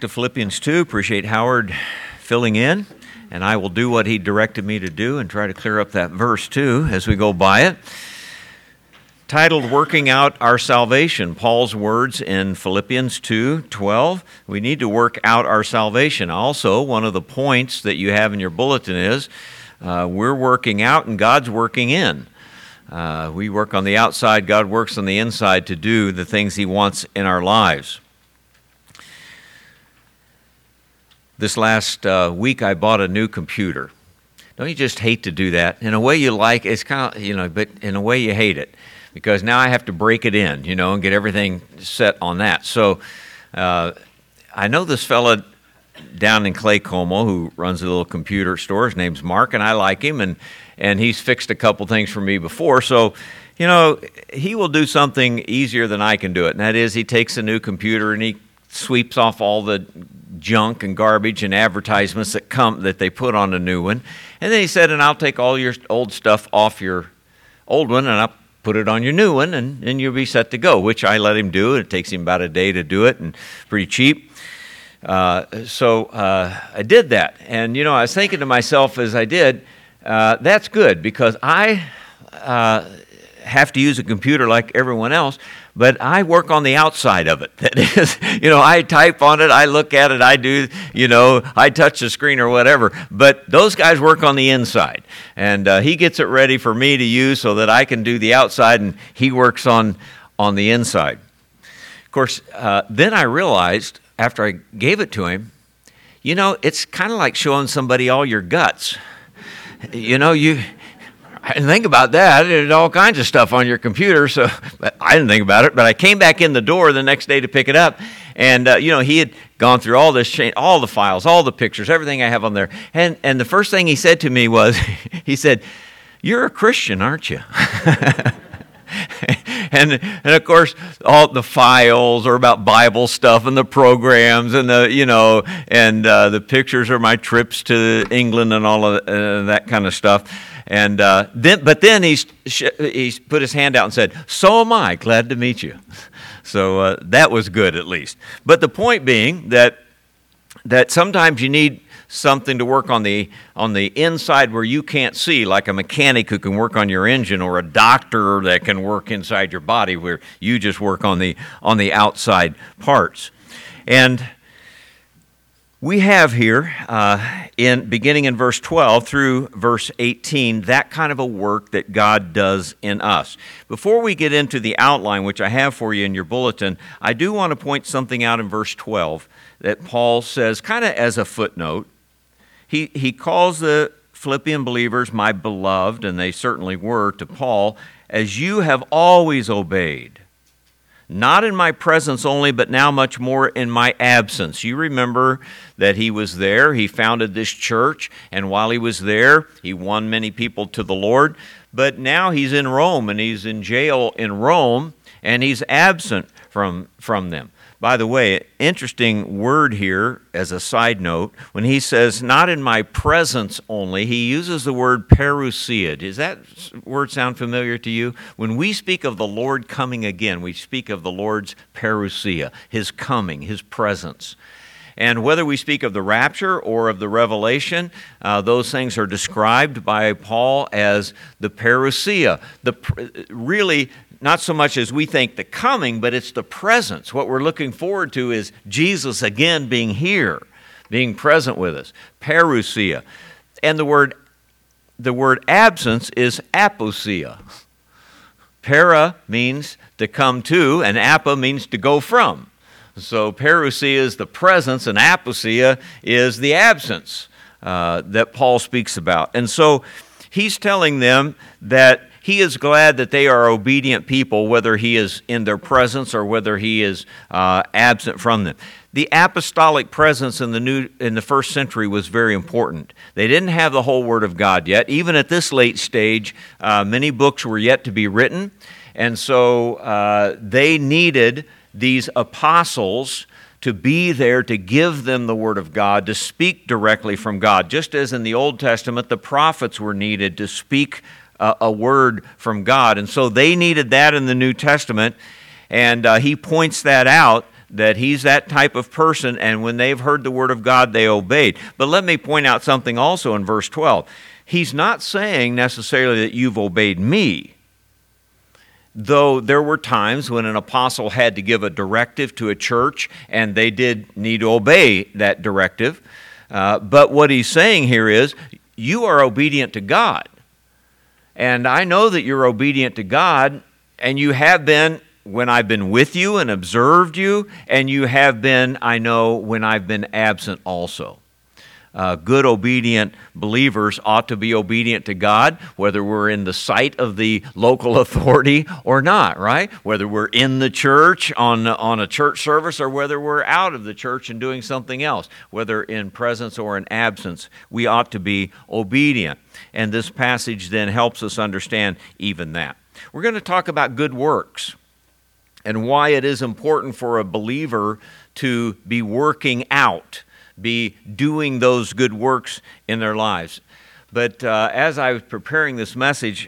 To Philippians 2, appreciate Howard filling in, and I will do what he directed me to do and try to clear up that verse too as we go by it. Titled, Working Out Our Salvation, Paul's words in Philippians 2:12. We need to work out our salvation. Also, one of the points that you have in your bulletin is we're working out and God's working in. We work on the outside, God works on the inside to do the things He wants in our lives. This last week, I bought a new computer. Don't you just hate to do that? In a way you like, it's kind of, but in a way you hate it. Because now I have to break it in, and get everything set on that. So I know this fella down in Clay Como who runs a little computer store. His name's Mark, and I like him, and he's fixed a couple things for me before. So, he will do something easier than I can do it, and that is he takes a new computer and he sweeps off all the junk and garbage and advertisements that they put on a new one. And then he said, and I'll take all your old stuff off your old one and I'll put it on your new one and you'll be set to go, which I let him do. It takes him about a day to do it and pretty cheap. So I did that. And, I was thinking to myself as I did, that's good because I have to use a computer like everyone else, but I work on the outside of it. That is, I type on it, I look at it, I do, I touch the screen or whatever. But those guys work on the inside. And he gets it ready for me to use so that I can do the outside, and he works on the inside. Of course, then I realized, after I gave it to him, it's kind of like showing somebody all your guts. I didn't think about that. There's all kinds of stuff on your computer, so I didn't think about it. But I came back in the door the next day to pick it up, and he had gone through all this all the files, all the pictures, everything I have on there. And the first thing he said to me was, he said, "You're a Christian, aren't you?" And of course, all the files are about Bible stuff and the programs and the pictures are my trips to England and all of that kind of stuff. And then he's put his hand out and said, "So am I, glad to meet you." So that was good at least. But the point being that sometimes you need something to work on the inside where you can't see, like a mechanic who can work on your engine, or a doctor that can work inside your body where you just work on the outside parts. And we have here, beginning in verse 12 through verse 18, that kind of a work that God does in us. Before we get into the outline, which I have for you in your bulletin, I do want to point something out in verse 12 that Paul says, kind of as a footnote. He calls the Philippian believers my beloved, and they certainly were to Paul, as you have always obeyed. Not in my presence only, but now much more in my absence. You remember that he was there. He founded this church, and while he was there, he won many people to the Lord. But now he's in Rome, and he's in jail in Rome, and he's absent from them. By the way, interesting word here as a side note. When he says, not in my presence only, he uses the word parousia. Does that word sound familiar to you? When we speak of the Lord coming again, we speak of the Lord's parousia, His coming, His presence. And whether we speak of the rapture or of the revelation, those things are described by Paul as the parousia. Really, not so much as we think the coming, but it's the presence. What we're looking forward to is Jesus again being here, being present with us. Parousia. And the word absence is apousia. Para means to come to, and apa means to go from. So parousia is the presence, and apousia is the absence that Paul speaks about. And so he's telling them that he is glad that they are obedient people, whether he is in their presence or whether he is absent from them. The apostolic presence in the first century was very important. They didn't have the whole Word of God yet. Even at this late stage, many books were yet to be written, and so they needed these apostles to be there to give them the Word of God, to speak directly from God. Just as in the Old Testament, the prophets were needed to speak a word from God. And so they needed that in the New Testament, and he points that out, that he's that type of person, and when they've heard the word of God, they obeyed. But let me point out something also in verse 12. He's not saying necessarily that you've obeyed me, though there were times when an apostle had to give a directive to a church, and they did need to obey that directive. But what he's saying here is, you are obedient to God. And I know that you're obedient to God, and you have been when I've been with you and observed you, and you have been, I know, when I've been absent also. Good, obedient believers ought to be obedient to God, whether we're in the sight of the local authority or not, right? Whether we're in the church on a church service, or whether we're out of the church and doing something else, whether in presence or in absence, we ought to be obedient. And this passage then helps us understand even that. We're going to talk about good works and why it is important for a believer to be working out, be doing those good works in their lives. But as I was preparing this message,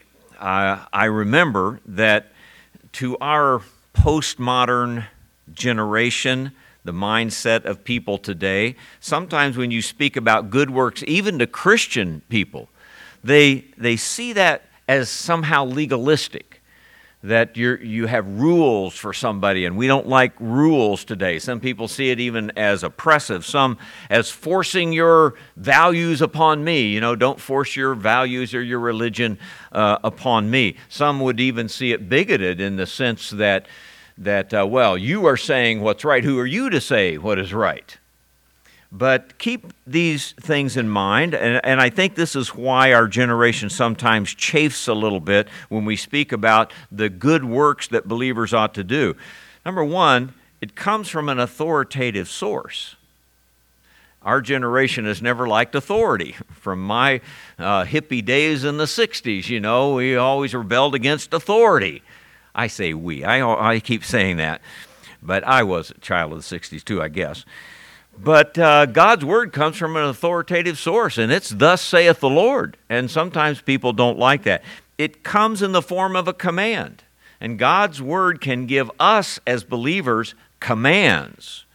I remember that to our postmodern generation, the mindset of people today, sometimes when you speak about good works, even to Christian people, they see that as somehow legalistic, that you have rules for somebody, and we don't like rules today. Some people see it even as oppressive, some as forcing your values upon me. You know, don't force your values or your religion upon me. Some would even see it bigoted in the sense that well, you are saying what's right. Who are you to say what is right? But keep these things in mind, and I think this is why our generation sometimes chafes a little bit when we speak about the good works that believers ought to do. Number one, it comes from an authoritative source. Our generation has never liked authority. From my hippie days in the 60s, you know, we always rebelled against authority. I say we. I keep saying that. But I was a child of the 60s too, I guess. But God's Word comes from an authoritative source, and it's thus saith the Lord. And sometimes people don't like that. It comes in the form of a command. And God's Word can give us as believers commands.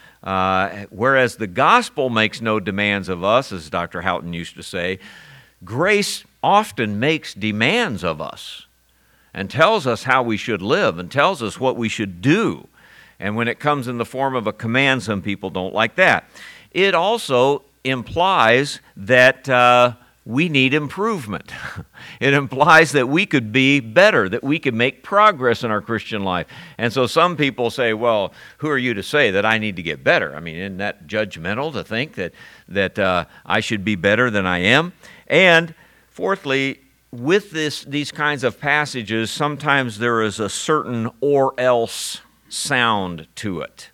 Whereas the gospel makes no demands of us, as Dr. Houghton used to say, grace often makes demands of us and tells us how we should live and tells us what we should do. And when it comes in the form of a command, some people don't like that. It also implies that we need improvement. It implies that we could be better, that we could make progress in our Christian life. And so some people say, well, who are you to say that I need to get better? I mean, isn't that judgmental to think that I should be better than I am? And fourthly, with these kinds of passages, sometimes there is a certain or else sound to it.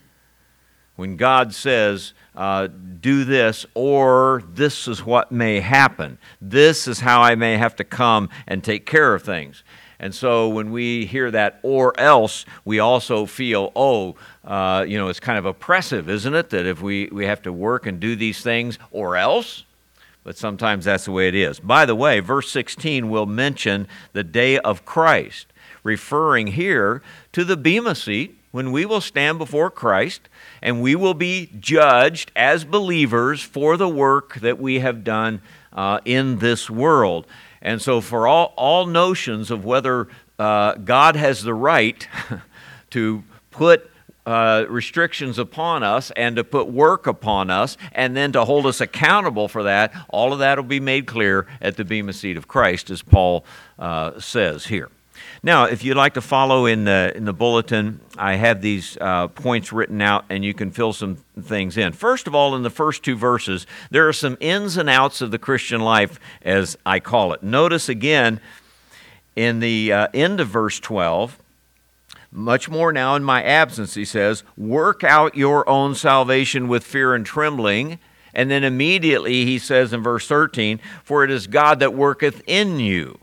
When God says, do this, or this is what may happen. This is how I may have to come and take care of things. And so when we hear that or else, we also feel, it's kind of oppressive, isn't it? That if we have to work and do these things or else? But sometimes that's the way it is. By the way, verse 16 will mention the day of Christ, referring here to the Bema seat, when we will stand before Christ and we will be judged as believers for the work that we have done in this world. And so for all notions of whether God has the right to put restrictions upon us and to put work upon us and then to hold us accountable for that, all of that will be made clear at the Bema seat of Christ, as Paul says here. Now, if you'd like to follow in the bulletin, I have these points written out, and you can fill some things in. First of all, in the first two verses, there are some ins and outs of the Christian life, as I call it. Notice again, in the end of verse 12, much more now in my absence, he says, work out your own salvation with fear and trembling. And then immediately he says in verse 13, for it is God that worketh in you.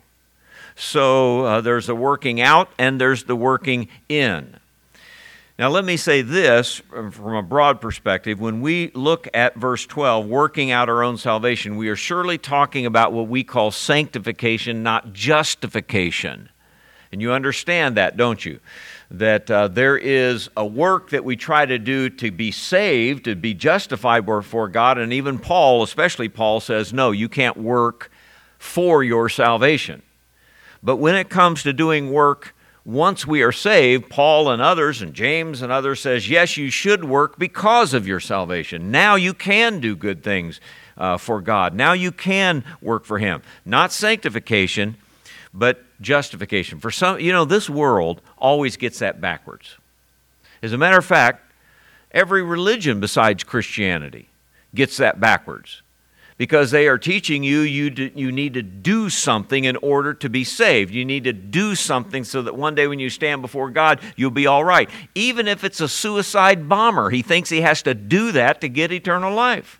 So there's the working out and there's the working in. Now let me say this from a broad perspective. When we look at verse 12, working out our own salvation, we are surely talking about what we call sanctification, not justification. And you understand that, don't you? that there is a work that we try to do to be saved, to be justified before God, and even Paul, especially Paul, says, no, you can't work for your salvation. But when it comes to doing work once we are saved, Paul and others, and James and others says, yes, you should work because of your salvation. Now you can do good things for God. Now you can work for Him. Not sanctification, but justification. For some, this world always gets that backwards. As a matter of fact, every religion besides Christianity gets that backwards, because they are teaching you need to do something in order to be saved. You need to do something so that one day when you stand before God, you'll be all right. Even if it's a suicide bomber, he thinks he has to do that to get eternal life.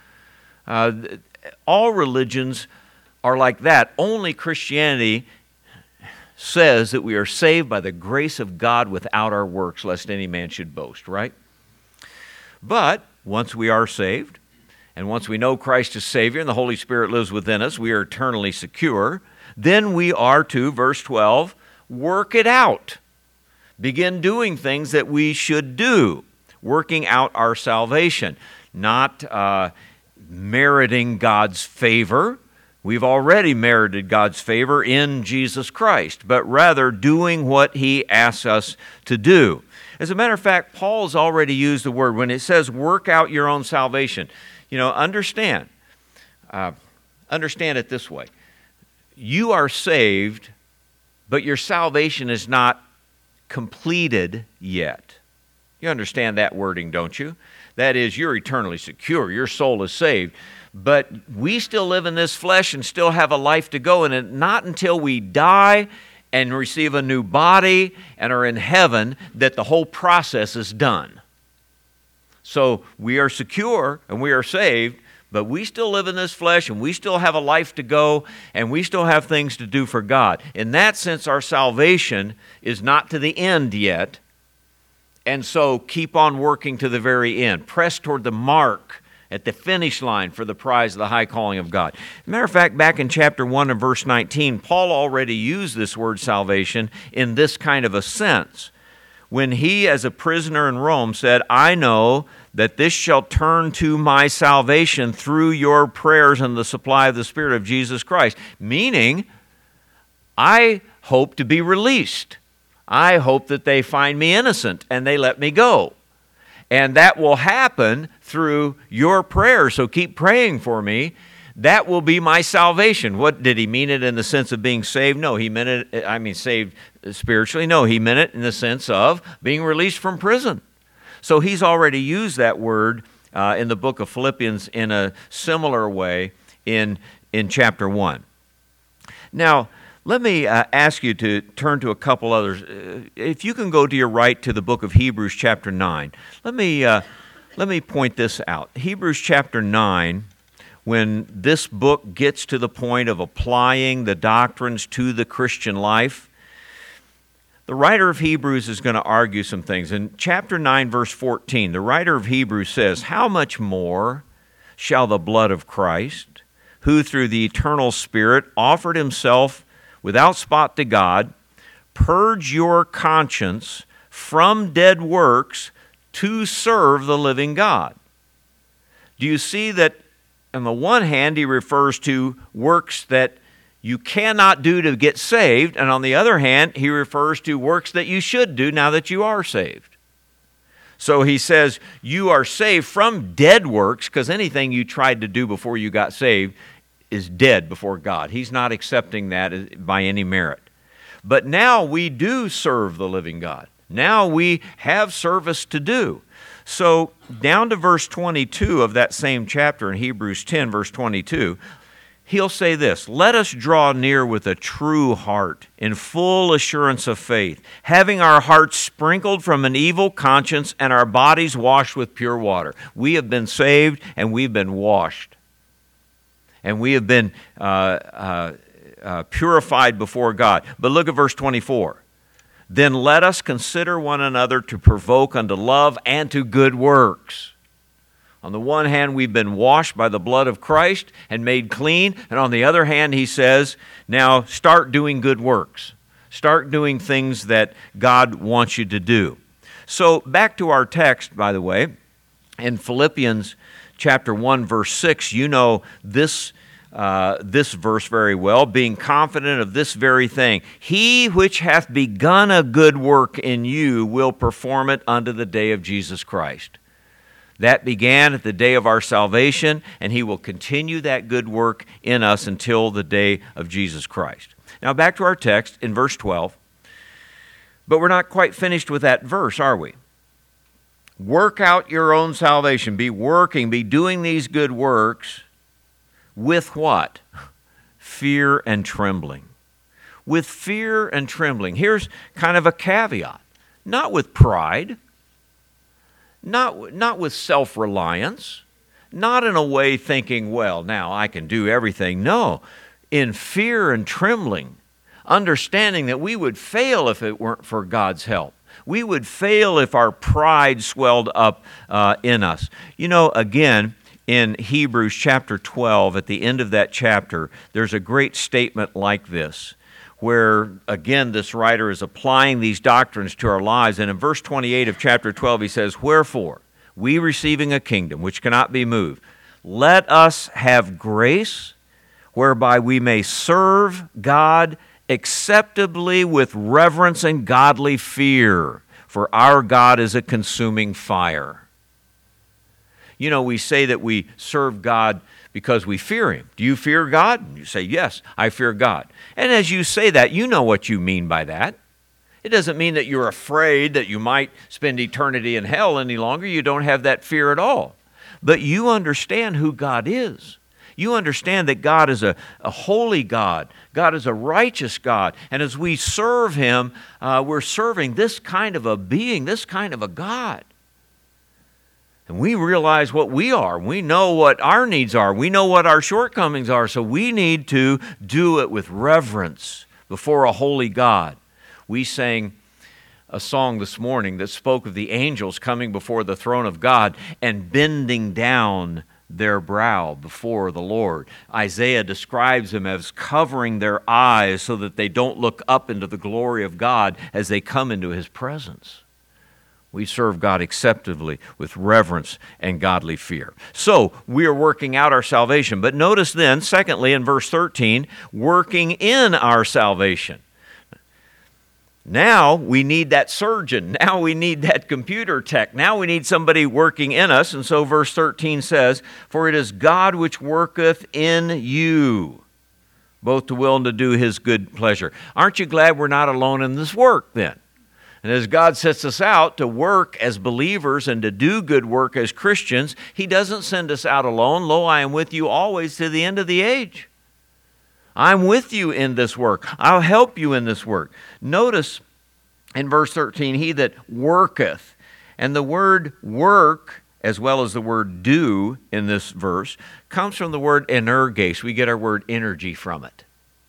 All religions are like that. Only Christianity says that we are saved by the grace of God without our works, lest any man should boast, right? But once we are saved, and once we know Christ as Savior and the Holy Spirit lives within us, we are eternally secure. Then we are to, verse 12, work it out. Begin doing things that we should do, working out our salvation, not meriting God's favor. We've already merited God's favor in Jesus Christ, but rather doing what He asks us to do. As a matter of fact, Paul's already used the word when it says work out your own salvation. Understand it this way. You are saved, but your salvation is not completed yet. You understand that wording, don't you? That is, you're eternally secure. Your soul is saved. But we still live in this flesh and still have a life to go, and not until we die and receive a new body and are in heaven that the whole process is done. So we are secure and we are saved, but we still live in this flesh and we still have a life to go and we still have things to do for God. In that sense, our salvation is not to the end yet. And so keep on working to the very end. Press toward the mark at the finish line for the prize of the high calling of God. As a matter of fact, back in chapter 1 and verse 19, Paul already used this word salvation in this kind of a sense. When he, as a prisoner in Rome, said, I know that this shall turn to my salvation through your prayers and the supply of the Spirit of Jesus Christ. Meaning, I hope to be released. I hope that they find me innocent and they let me go. And that will happen through your prayers, so keep praying for me. That will be my salvation. What did he mean it in the sense of being saved? No, he meant it, saved spiritually. No, he meant it in the sense of being released from prison. So he's already used that word in the book of Philippians in a similar way in chapter 1. Now, let me ask you to turn to a couple others. If you can go to your right to the book of Hebrews chapter 9. Let me point this out. Hebrews chapter 9, when this book gets to the point of applying the doctrines to the Christian life, the writer of Hebrews is going to argue some things. In chapter 9, verse 14, the writer of Hebrews says, how much more shall the blood of Christ, who through the eternal Spirit offered Himself without spot to God, purge your conscience from dead works to serve the living God. Do you see that on the one hand he refers to works that you cannot do to get saved, and on the other hand he refers to works that you should do now that you are saved. So he says you are saved from dead works, because anything you tried to do before you got saved is dead before God. He's not accepting that by any merit. But now we do serve the living God. Now we have service to do. So down to verse 22 of that same chapter in Hebrews 10, verse 22, he'll say this, let us draw near with a true heart in full assurance of faith, having our hearts sprinkled from an evil conscience and our bodies washed with pure water. We have been saved and we've been washed. And we have been purified before God. But look at verse 24. Then let us consider one another to provoke unto love and to good works. On the one hand, we've been washed by the blood of Christ and made clean. And on the other hand, he says, now start doing good works. Start doing things that God wants you to do. So back to our text, by the way, in Philippians chapter 1, verse 6, you know this verse very well, being confident of this very thing. He which hath begun a good work in you will perform it unto the day of Jesus Christ. That began at the day of our salvation, and He will continue that good work in us until the day of Jesus Christ. Now back to our text in verse 12. But we're not quite finished with that verse, are we? Work out your own salvation. Be working, be doing these good works with what? Fear and trembling. With fear and trembling. Here's kind of a caveat. Not with pride. Not with self-reliance. Not in a way thinking, well, now I can do everything. No. In fear and trembling. Understanding that we would fail if it weren't for God's help. We would fail if our pride swelled up in us. You know, again, in Hebrews chapter 12, at the end of that chapter, there's a great statement like this, where, again, this writer is applying these doctrines to our lives. And in verse 28 of chapter 12, he says, wherefore, we receiving a kingdom which cannot be moved, let us have grace whereby we may serve God acceptably with reverence and godly fear, for our God is a consuming fire. You know, we say that we serve God because we fear Him. Do you fear God? And you say, yes, I fear God. And as you say that, you know what you mean by that. It doesn't mean that you're afraid that you might spend eternity in hell any longer. You don't have that fear at all. But you understand who God is. You understand that God is a holy God. God is a righteous God. And as we serve Him, we're serving this kind of a being, this kind of a God. And we realize what we are. We know what our needs are. We know what our shortcomings are. So we need to do it with reverence before a holy God. We sang a song this morning that spoke of the angels coming before the throne of God and bending down their brow before the Lord. Isaiah describes them as covering their eyes so that they don't look up into the glory of God as they come into His presence. We serve God acceptably with reverence and godly fear. So, we are working out our salvation. But notice then, secondly, in verse 13, working in our salvation. Now we need that surgeon. Now we need that computer tech. Now we need somebody working in us. And so verse 13 says, for it is God which worketh in you, both to will and to do His good pleasure. Aren't you glad we're not alone in this work then? And as God sets us out to work as believers and to do good work as Christians, He doesn't send us out alone. Lo, I am with you always to the end of the age. I'm with you in this work. I'll help you in this work. Notice in verse 13, he that worketh. And the word work, as well as the word do in this verse, comes from the word energes. We get our word energy from it.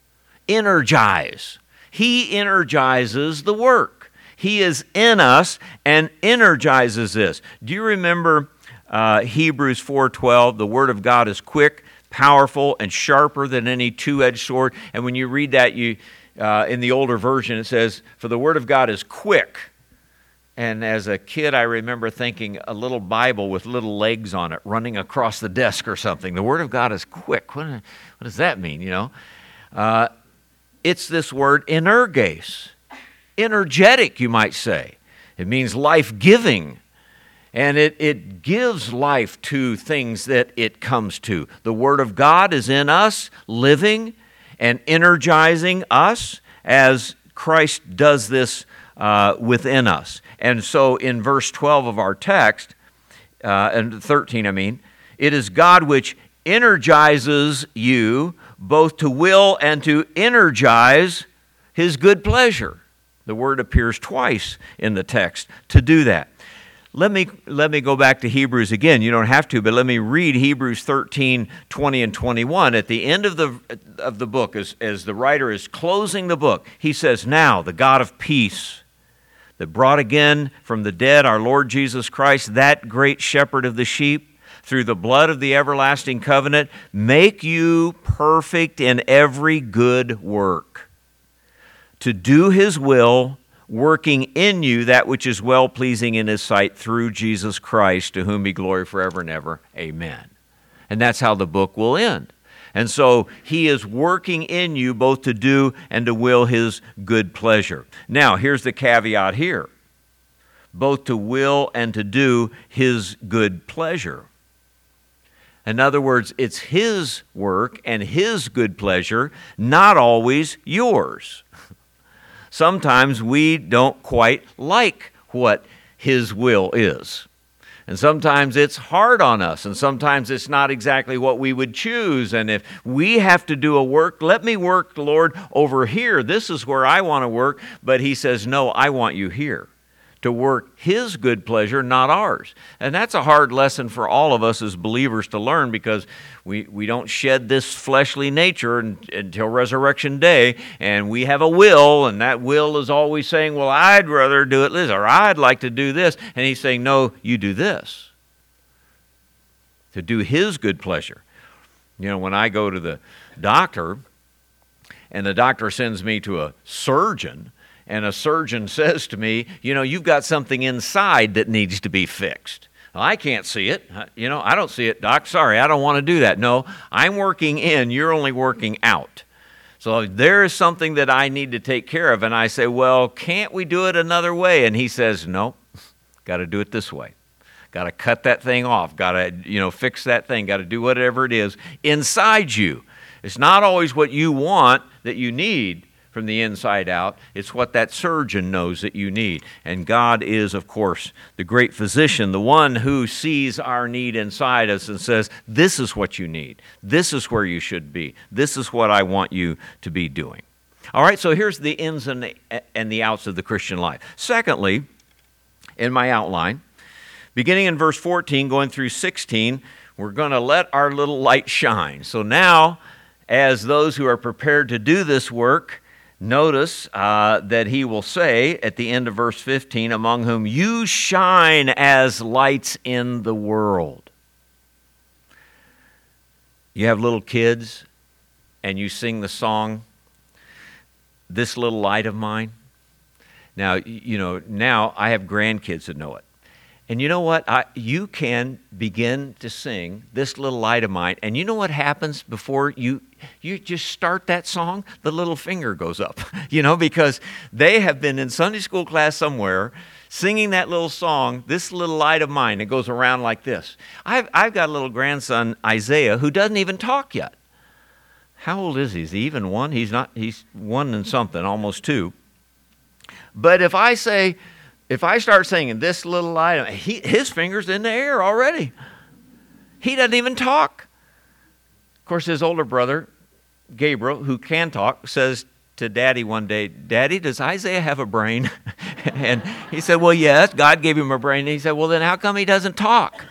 Energize. He energizes the work. He is in us and energizes this. Do you remember Hebrews 4:12? The word of God is quick, powerful, and sharper than any two-edged sword. And when you read that, in the older version, it says, for the word of God is quick. And as a kid, I remember thinking a little Bible with little legs on it running across the desk or something. The word of God is quick. What does that mean, you know? It's this word energes. Energetic, you might say. It means life-giving. And it gives life to things that it comes to. The Word of God is in us, living and energizing us as Christ does this within us. And so in verse 12 of our text, and 13 I mean, it is God which energizes you both to will and to energize His good pleasure. The word appears twice in the text to do that. Let me go back to Hebrews again. You don't have to, but let me read Hebrews 13, 20, and 21. At the end of the book, as the writer is closing the book, he says, now the God of peace that brought again from the dead our Lord Jesus Christ, that great shepherd of the sheep, through the blood of the everlasting covenant, make you perfect in every good work, to do His will, working in you that which is well-pleasing in His sight through Jesus Christ, to whom be glory forever and ever. Amen. And that's how the book will end. And so He is working in you both to do and to will His good pleasure. Now, here's the caveat here. Both to will and to do His good pleasure. In other words, it's His work and His good pleasure, not always yours. Sometimes we don't quite like what His will is. And sometimes it's hard on us, and sometimes it's not exactly what we would choose. And if we have to do a work, let me work, Lord, over here. This is where I want to work. But He says, no, I want you here to work His good pleasure, not ours. And that's a hard lesson for all of us as believers to learn, because we don't shed this fleshly nature until resurrection day, and we have a will, and that will is always saying, well, I'd rather do it this, or I'd like to do this. And He's saying, no, you do this. To do His good pleasure. You know, when I go to the doctor, and the doctor sends me to a surgeon, and a surgeon says to me, you know, you've got something inside that needs to be fixed. Well, I can't see it. You know, I don't see it, Doc. Sorry, I don't want to do that. No, I'm working in. You're only working out. So there is something that I need to take care of. And I say, well, can't we do it another way? And he says, no, got to do it this way. Got to cut that thing off. Got to, fix that thing. Got to do whatever it is inside you. It's not always what you want that you need from the inside out. It's what that surgeon knows that you need. And God is, of course, the great physician, the one who sees our need inside us and says, this is what you need. This is where you should be. This is what I want you to be doing. All right, so here's the ins and the outs of the Christian life. Secondly, in my outline, beginning in verse 14, going through 16, we're going to let our little light shine. So now, as those who are prepared to do this work, notice that he will say at the end of verse 15, among whom you shine as lights in the world. You have little kids and you sing the song, This Little Light of Mine. Now, now I have grandkids that know it. And you know what? You can begin to sing This Little Light of Mine, and you know what happens before you just start that song? The little finger goes up, because they have been in Sunday school class somewhere singing that little song, This Little Light of Mine. It goes around like this. I've got a little grandson, Isaiah, who doesn't even talk yet. How old is he? Is he even one? He's 1 and something, almost 2. But if I start singing This Little Light, his finger's in the air already. He doesn't even talk. Of course, his older brother, Gabriel, who can talk, says to Daddy one day, Daddy, does Isaiah have a brain? And he said, well, yes, God gave him a brain. And he said, well, then how come he doesn't talk?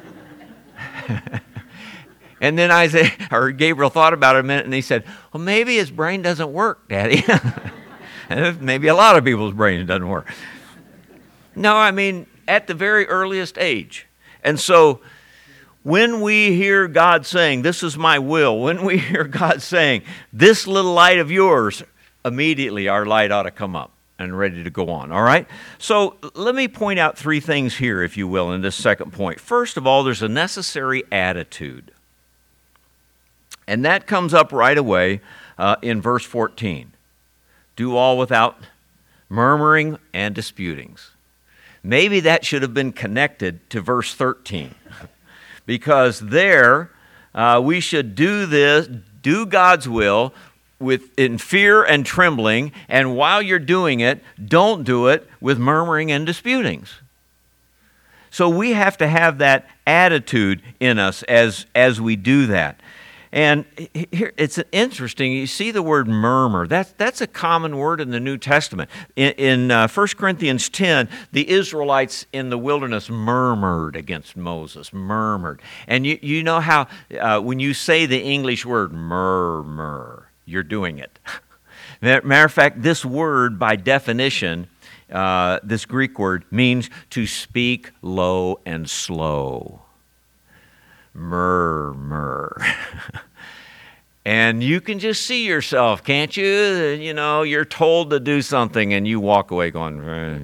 And then Gabriel thought about it a minute, and he said, well, maybe his brain doesn't work, Daddy. And maybe a lot of people's brains doesn't work. No, I mean, at the very earliest age. And so when we hear God saying, this is my will, when we hear God saying, this little light of yours, immediately our light ought to come up and ready to go on, all right? So let me point out 3 things here, if you will, in this second point. First of all, there's a necessary attitude. And that comes up right away in verse 14. Do all without murmuring and disputings. Maybe that should have been connected to verse 13, because there we should do God's will in fear and trembling, and while you're doing it, don't do it with murmuring and disputings. So we have to have that attitude in us as we do that. And here it's interesting. You see the word murmur. That's a common word in the New Testament. In 1 Corinthians 10, the Israelites in the wilderness murmured against Moses, murmured. And you know how when you say the English word murmur, you're doing it. Matter of fact, this word by definition, this Greek word, means to speak low and slow. Murmur. And you can just see yourself, can't you? You know, you're told to do something and you walk away going,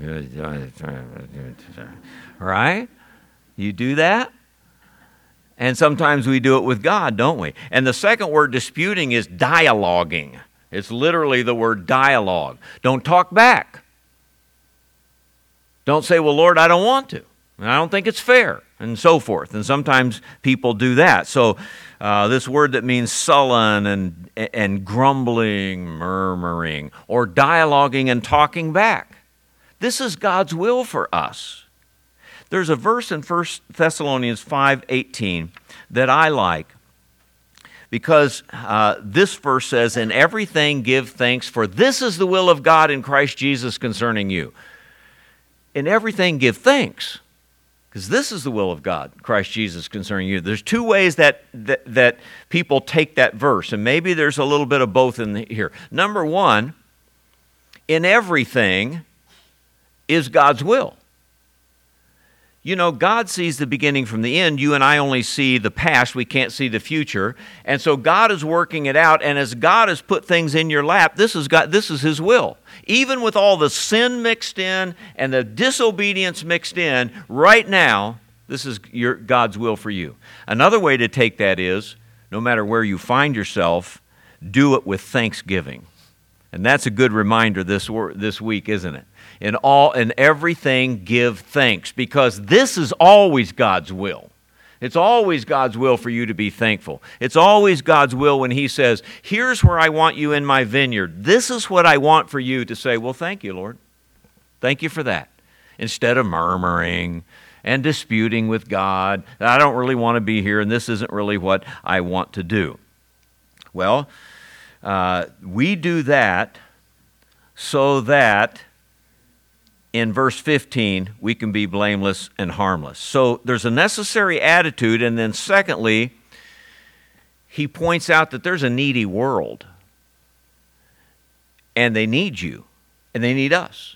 right? You do that? And sometimes we do it with God, don't we? And the second word, disputing, is dialoguing. It's literally the word dialogue. Don't talk back. Don't say, well, Lord, I don't want to. And I don't think it's fair, and so forth. And sometimes people do that. So this word that means sullen and grumbling, murmuring, or dialoguing and talking back. This is God's will for us. There's a verse in 1 Thessalonians 5:18 that I like, because this verse says, in everything give thanks, for this is the will of God in Christ Jesus concerning you. In everything give thanks, because this is the will of God, Christ Jesus concerning you. There's two ways that people take that verse, and maybe there's a little bit of both in here. Number one, in everything is God's will. You know, God sees the beginning from the end. You and I only see the past. We can't see the future. And so God is working it out. And as God has put things in your lap, this is His will. Even with all the sin mixed in and the disobedience mixed in, right now, this is God's will for you. Another way to take that is, no matter where you find yourself, do it with thanksgiving. And that's a good reminder this week, isn't it? In everything give thanks, because this is always God's will. It's always God's will for you to be thankful. It's always God's will when He says, here's where I want you in my vineyard. This is what I want for you to say, well, thank you, Lord. Thank you for that. Instead of murmuring and disputing with God, I don't really want to be here, and this isn't really what I want to do. Well, we do that so that in verse 15, we can be blameless and harmless. So there's a necessary attitude, and then secondly, he points out that there's a needy world, and they need you, and they need us.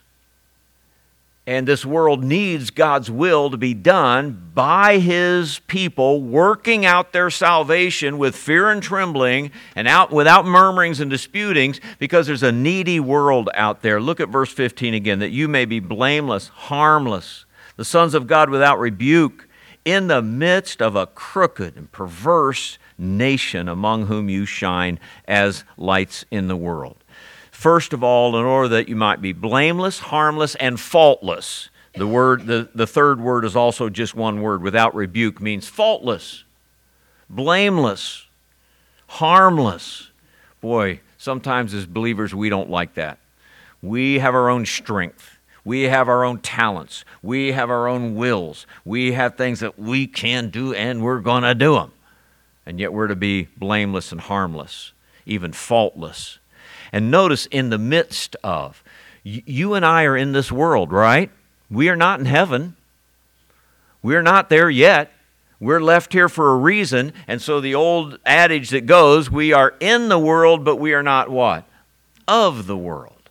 And this world needs God's will to be done by His people, working out their salvation with fear and trembling and without murmurings and disputings, because there's a needy world out there. Look at verse 15 again, that you may be blameless, harmless, the sons of God without rebuke, in the midst of a crooked and perverse nation among whom you shine as lights in the world. First of all, in order that you might be blameless, harmless, and faultless. The third word is also just one word. Without rebuke means faultless, blameless, harmless. Boy, sometimes as believers we don't like that. We have our own strength. We have our own talents. We have our own wills. We have things that we can do, and we're going to do them. And yet we're to be blameless and harmless, even faultless. And notice, in the midst of, you and I are in this world, right? We are not in heaven. We're not there yet. We're left here for a reason. And so the old adage that goes, we are in the world, but we are not what? Of the world.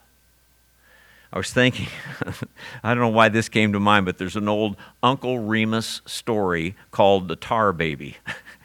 I was thinking, I don't know why this came to mind, but there's an old Uncle Remus story called The Tar Baby.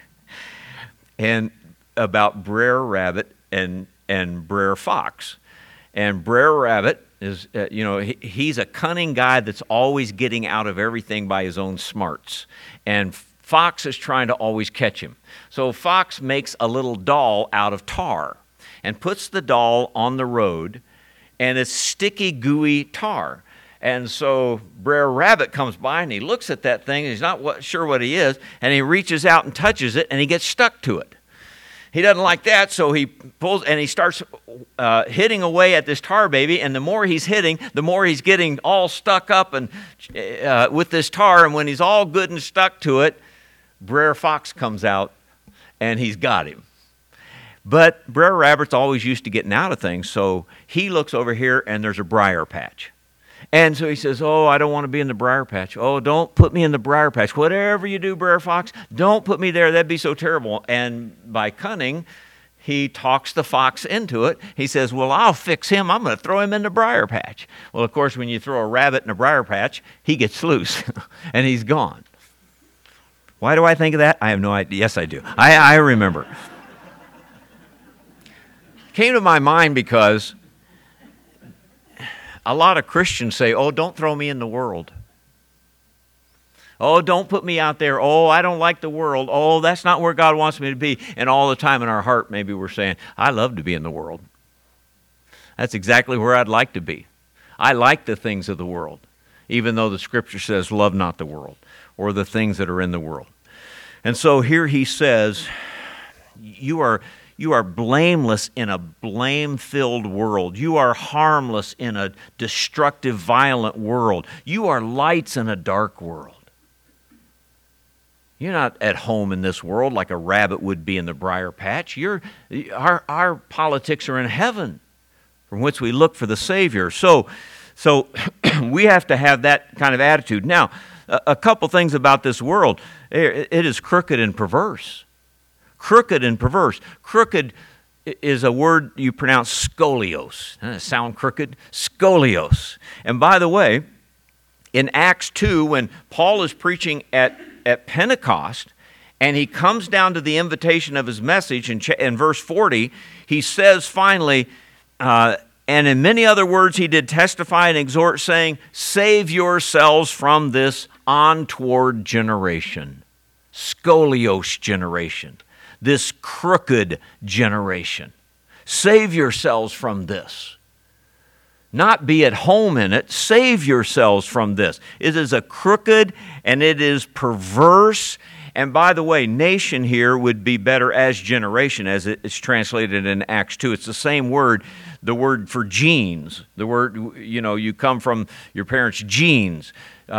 And about Brer Rabbit and Brer Fox. And Brer Rabbit is, he's a cunning guy that's always getting out of everything by his own smarts. And Fox is trying to always catch him. So Fox makes a little doll out of tar and puts the doll on the road, and it's sticky, gooey tar. And so Brer Rabbit comes by and he looks at that thing, and he's not sure what he is, and he reaches out and touches it, and he gets stuck to it. He doesn't like that, so he pulls and he starts hitting away at this tar baby. And the more he's hitting, the more he's getting all stuck up and with this tar. And when he's all good and stuck to it, Brer Fox comes out and he's got him. But Brer Rabbit's always used to getting out of things, so he looks over here and there's a briar patch. And so he says, oh, I don't want to be in the briar patch. Oh, don't put me in the briar patch. Whatever you do, Brer Fox, don't put me there. That'd be so terrible. And by cunning, he talks the fox into it. He says, well, I'll fix him. I'm going to throw him in the briar patch. Well, of course, when you throw a rabbit in a briar patch, he gets loose and he's gone. Why do I think of that? I have no idea. Yes, I do. I remember. came to my mind because a lot of Christians say, oh, don't throw me in the world. Oh, don't put me out there. Oh, I don't like the world. Oh, that's not where God wants me to be. And all the time in our heart, maybe we're saying, I love to be in the world. That's exactly where I'd like to be. I like the things of the world, even though the Scripture says, love not the world, or the things that are in the world. And so here he says, you are blameless in a blame-filled world. You are harmless in a destructive, violent world. You are lights in a dark world. You're not at home in this world like a rabbit would be in the briar patch. Our politics are in heaven, from which we look for the Savior. So we have to have that kind of attitude. Now, a couple things about this world. It is crooked and perverse. Crooked and perverse. Crooked is a word you pronounce scolios. Doesn't it sound crooked? Scolios. And by the way, in Acts 2, when Paul is preaching at Pentecost, and he comes down to the invitation of his message in verse 40, he says finally, and in many other words he did testify and exhort, saying, save yourselves from this untoward generation, scolios generation, this crooked generation. Save yourselves from this. Not be at home in it. Save yourselves from this. It is a crooked and it is perverse. And by the way, nation here would be better as generation, as it's translated in Acts 2. It's the same word, the word for genes. The word, you come from your parents' genes.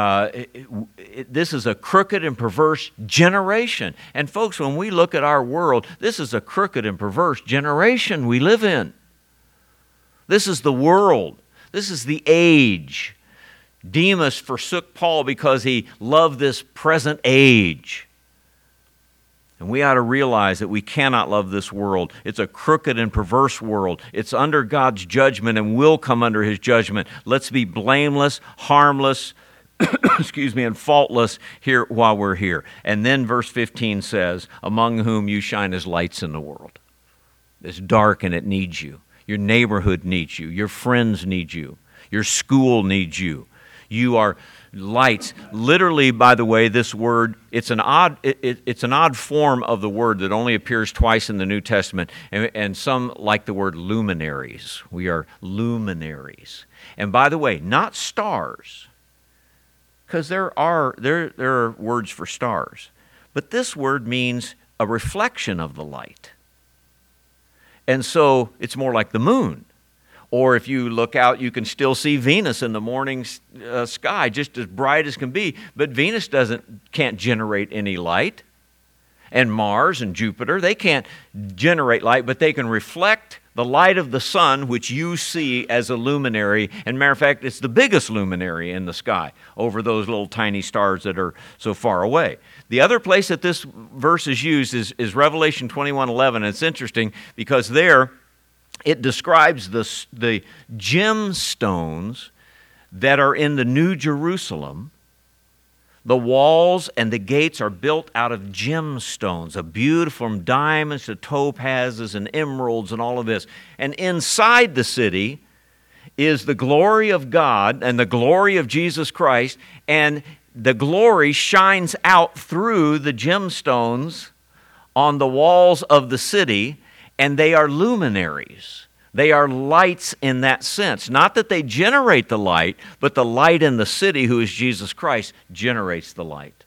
This is a crooked and perverse generation. And folks, when we look at our world, this is a crooked and perverse generation we live in. This is the world. This is the age. Demas forsook Paul because he loved this present age. And we ought to realize that we cannot love this world. It's a crooked and perverse world. It's under God's judgment and will come under His judgment. Let's be blameless, harmless, and faultless here while we're here. And then verse 15 says, among whom you shine as lights in the world. It's dark and it needs you. Your neighborhood needs you. Your friends need you. Your school needs you. You are lights. Literally, by the way, this word, it's an odd form of the word that only appears twice in the New Testament. And some like the word luminaries. We are luminaries. And by the way, not stars, because there are words for stars. But this word means a reflection of the light. And so it's more like the moon. Or if you look out, you can still see Venus in the morning sky, just as bright as can be. But Venus can't generate any light. And Mars and Jupiter, they can't generate light, but they can reflect the light of the sun, which you see as a luminary. And matter of fact, it's the biggest luminary in the sky over those little tiny stars that are so far away. The other place that this verse is used is Revelation 21:11. It's interesting because there it describes the gemstones that are in the New Jerusalem. The walls and the gates are built out of gemstones, beautiful, from diamonds to topazes and emeralds and all of this. And inside the city is the glory of God and the glory of Jesus Christ, and the glory shines out through the gemstones on the walls of the city, and they are luminaries. They are lights in that sense. Not that they generate the light, but the light in the city, who is Jesus Christ, generates the light.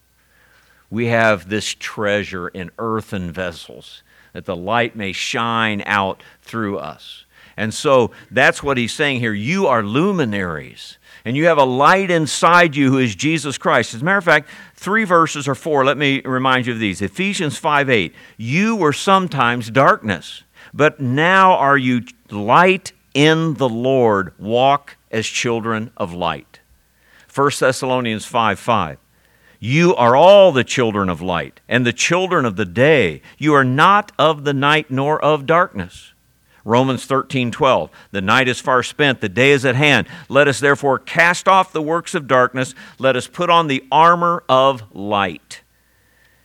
We have this treasure in earthen vessels, that the light may shine out through us. And so that's what he's saying here. You are luminaries, and you have a light inside you who is Jesus Christ. As a matter of fact, 3 verses or 4, let me remind you of these. Ephesians 5:8, you were sometimes darkness, but now are you light in the Lord. Walk as children of light. 1 Thessalonians 5:5. You are all the children of light and the children of the day. You are not of the night nor of darkness. Romans 13:12. The night is far spent, the day is at hand. Let us therefore cast off the works of darkness. Let us put on the armor of light.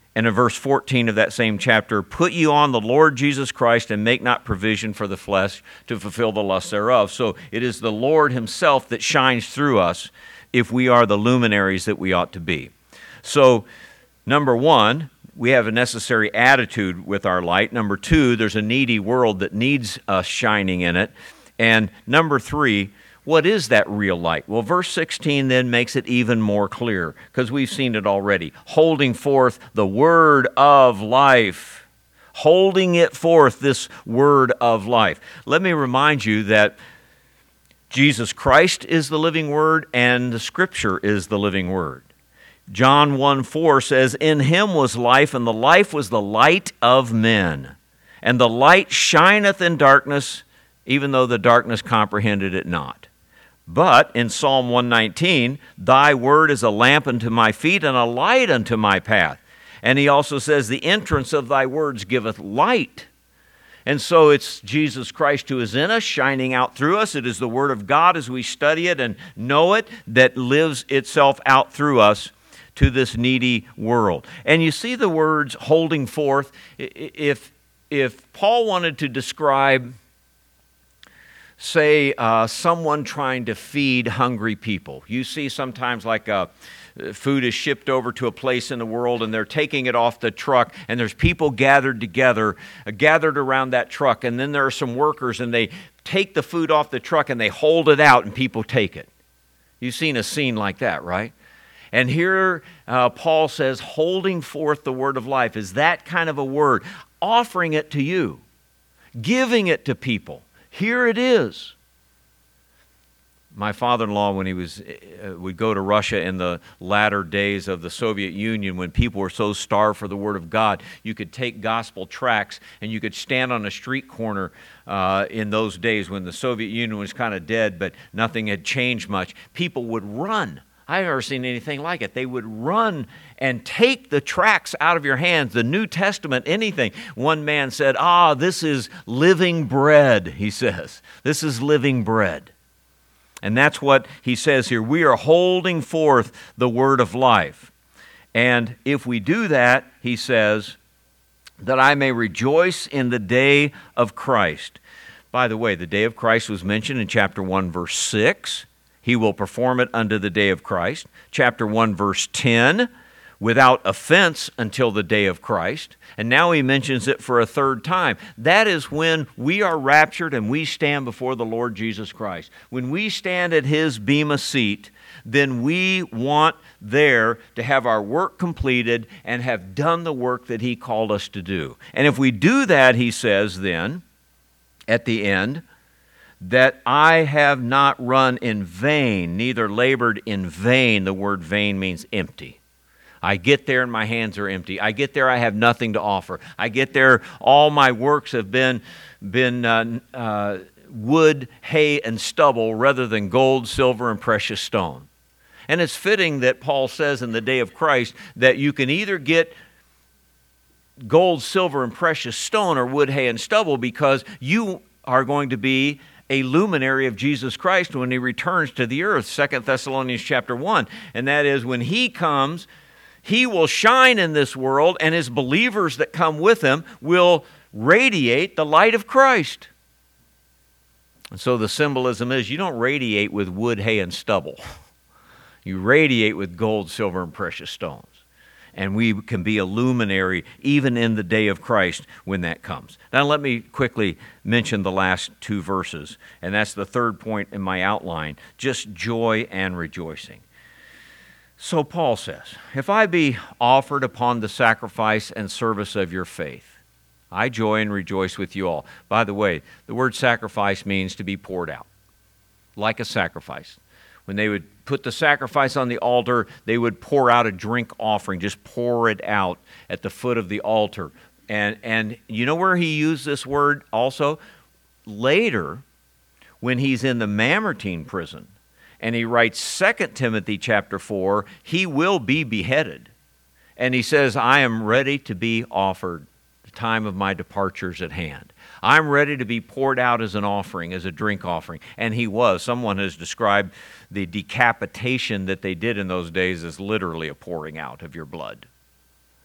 And in verse 14 of that same chapter, put you on the Lord Jesus Christ and make not provision for the flesh to fulfill the lust thereof. So it is the Lord himself that shines through us if we are the luminaries that we ought to be. So, number one, we have a necessary attitude with our light. Number two, there's a needy world that needs us shining in it. And number three, what is that real light? Well, verse 16 then makes it even more clear, because we've seen it already. Holding forth the word of life. Holding it forth, this word of life. Let me remind you that Jesus Christ is the living word and the Scripture is the living word. John 1:4 says, in him was life, and the life was the light of men. And the light shineth in darkness, even though the darkness comprehended it not. But in Psalm 119, thy word is a lamp unto my feet and a light unto my path. And he also says, the entrance of thy words giveth light. And so it's Jesus Christ who is in us, shining out through us. It is the Word of God as we study it and know it that lives itself out through us to this needy world. And you see the words holding forth. If Paul wanted to describe, say, someone trying to feed hungry people, you see sometimes like food is shipped over to a place in the world and they're taking it off the truck and there's people gathered together, gathered around that truck, and then there are some workers and they take the food off the truck and they hold it out and people take it. You've seen a scene like that, right? And here Paul says, holding forth the word of life is that kind of a word, offering it to you, giving it to people. Here it is. My father-in-law, when he would go to Russia in the latter days of the Soviet Union, when people were so starved for the Word of God, you could take gospel tracts and you could stand on a street corner in those days when the Soviet Union was kind of dead, but nothing had changed much. People would run. I've never seen anything like it. They would run and take the tracts out of your hands, the New Testament, anything. One man said, this is living bread, he says. This is living bread. And that's what he says here. We are holding forth the word of life. And if we do that, he says, that I may rejoice in the day of Christ. By the way, the day of Christ was mentioned in chapter 1, verse 6. He will perform it unto the day of Christ. Chapter 1, verse 10, without offense until the day of Christ. And now he mentions it for a third time. That is when we are raptured and we stand before the Lord Jesus Christ. When we stand at his bema seat, then we want there to have our work completed and have done the work that he called us to do. And if we do that, he says then, at the end, that I have not run in vain, neither labored in vain. The word vain means empty. I get there and my hands are empty. I get there, I have nothing to offer. I get there, all my works have been wood, hay, and stubble rather than gold, silver, and precious stone. And it's fitting that Paul says in the day of Christ that you can either get gold, silver, and precious stone or wood, hay, and stubble, because you are going to be a luminary of Jesus Christ when he returns to the earth, 2 Thessalonians chapter 1. And that is, when he comes, he will shine in this world, and his believers that come with him will radiate the light of Christ. And so the symbolism is, you don't radiate with wood, hay, and stubble. You radiate with gold, silver, and precious stones. And we can be a luminary even in the day of Christ when that comes. Now let me quickly mention the last two verses, and that's the third point in my outline, just joy and rejoicing. So Paul says, if I be offered upon the sacrifice and service of your faith, I joy and rejoice with you all. By the way, the word sacrifice means to be poured out, like a sacrifice. When they would put the sacrifice on the altar, they would pour out a drink offering, just pour it out at the foot of the altar. And you know where he used this word also? Later, when he's in the Mamertine prison, and he writes 2 Timothy chapter 4, he will be beheaded. And he says, I am ready to be offered. The time of my departure is at hand. I'm ready to be poured out as an offering, as a drink offering. And he was. Someone has described the decapitation that they did in those days as literally a pouring out of your blood.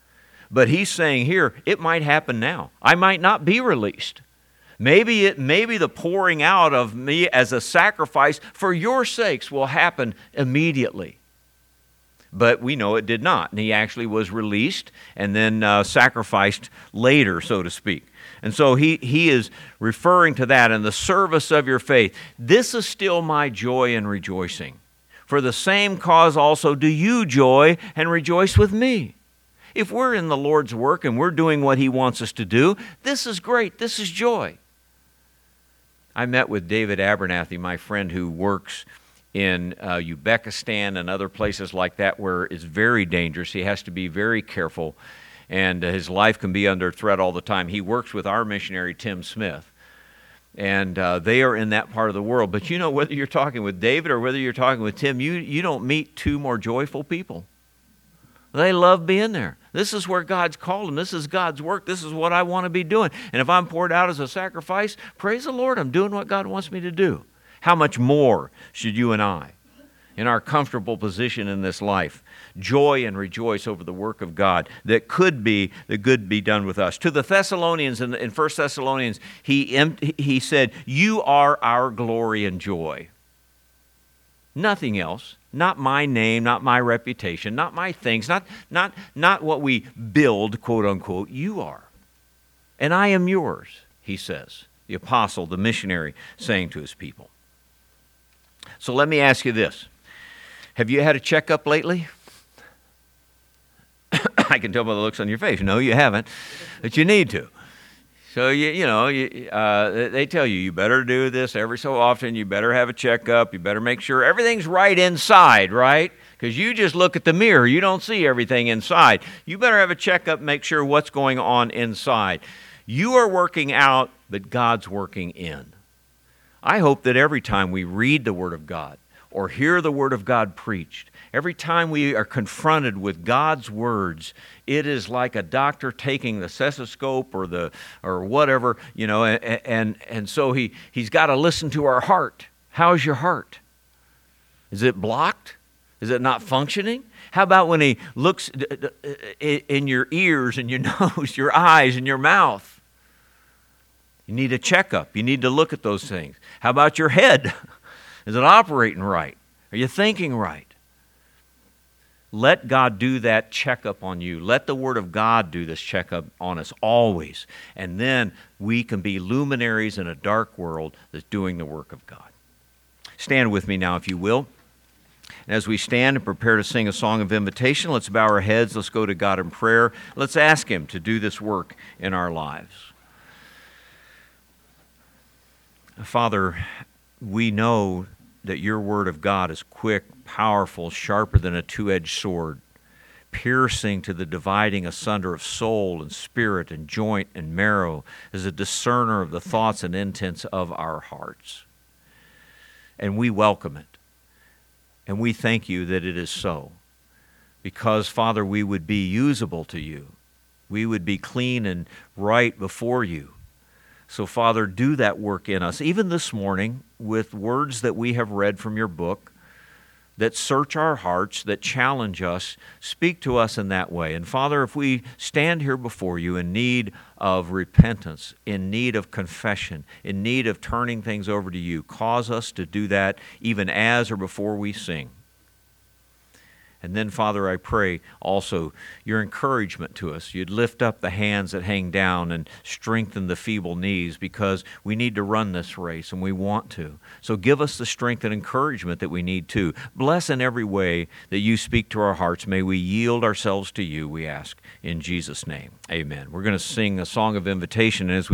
But he's saying here, it might happen now. I might not be released. Maybe the pouring out of me as a sacrifice for your sakes will happen immediately. But we know it did not. And he actually was released and then sacrificed later, so to speak. And so he is referring to that in the service of your faith. This is still my joy and rejoicing. For the same cause also do you joy and rejoice with me. If we're in the Lord's work and we're doing what he wants us to do, this is great. This is joy. I met with David Abernathy, my friend who works in Uzbekistan and other places like that where it's very dangerous. He has to be very careful, and his life can be under threat all the time. He works with our missionary, Tim Smith, and they are in that part of the world. But you know, whether you're talking with David or whether you're talking with Tim, you don't meet two more joyful people. They love being there. This is where God's called them. This is God's work. This is what I want to be doing. And if I'm poured out as a sacrifice, praise the Lord, I'm doing what God wants me to do. How much more should you and I, in our comfortable position in this life, joy and rejoice over the work of God that could be done with us? To the Thessalonians in 1 Thessalonians, he said, you are our glory and joy. Nothing else. Not my name, not my reputation, not my things, not what we build, quote unquote. You are. And I am yours, he says, the apostle, the missionary, saying to his people. So let me ask you this. Have you had a checkup lately? I can tell by the looks on your face. No, you haven't, but you need to. So, they tell you better do this every so often. You better have a checkup. You better make sure everything's right inside, right? Because you just look at the mirror. You don't see everything inside. You better have a checkup, make sure what's going on inside. You are working out, but God's working in. I hope that every time we read the Word of God or hear the Word of God preached, every time we are confronted with God's words, it is like a doctor taking the stethoscope or whatever, and so he's got to listen to our heart. How's your heart? Is it blocked? Is it not functioning? How about when he looks in your ears and your nose, your eyes and your mouth? You need a checkup. You need to look at those things. How about your head? Is it operating right? Are you thinking right? Let God do that checkup on you. Let the Word of God do this checkup on us always. And then we can be luminaries in a dark world that's doing the work of God. Stand with me now, if you will. And as we stand and prepare to sing a song of invitation, let's bow our heads. Let's go to God in prayer. Let's ask Him to do this work in our lives. Father, we know that your Word of God is quick, powerful, sharper than a two-edged sword, piercing to the dividing asunder of soul and spirit and joint and marrow, as a discerner of the thoughts and intents of our hearts. And we welcome it. And we thank you that it is so. Because, Father, we would be usable to you. We would be clean and right before you. So, Father, do that work in us, even this morning, with words that we have read from your book that search our hearts, that challenge us. Speak to us in that way. And, Father, if we stand here before you in need of repentance, in need of confession, in need of turning things over to you, cause us to do that even as or before we sing. And then, Father, I pray also your encouragement to us. You'd lift up the hands that hang down and strengthen the feeble knees, because we need to run this race and we want to. So give us the strength and encouragement that we need to. Bless in every way that you speak to our hearts. May we yield ourselves to you, we ask, in Jesus' name. Amen. We're going to sing a song of invitation, and as we